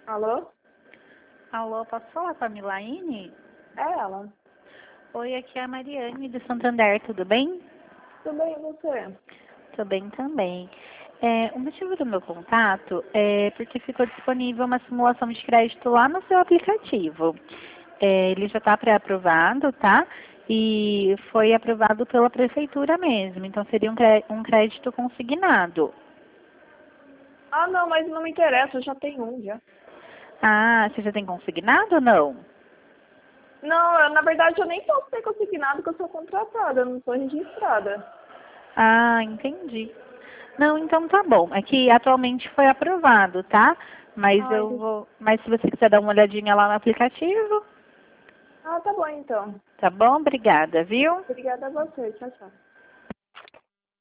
Alô? Alô, posso falar com a Milaine? É ela. Oi, aqui é a Mariane do Santander, tudo bem? Tudo bem, e você? Tudo bem também. O motivo do meu contato é porque ficou disponível uma simulação de crédito lá no seu aplicativo. Ele já está pré-aprovado, tá? E foi aprovado pela prefeitura mesmo, então seria um crédito consignado. Ah, não, mas não me interessa, eu já tenho um já. Ah, você já tem consignado ou não? Não, na verdade eu nem posso ter consignado que eu sou contratada, eu não sou registrada. Ah, entendi. Não, então tá bom. É que atualmente foi aprovado, tá? Ah, entendi. Mas se você quiser dar uma olhadinha lá no aplicativo, Ah, tá bom então. tá bom? Obrigada, viu? Obrigada a você, tchau, tchau.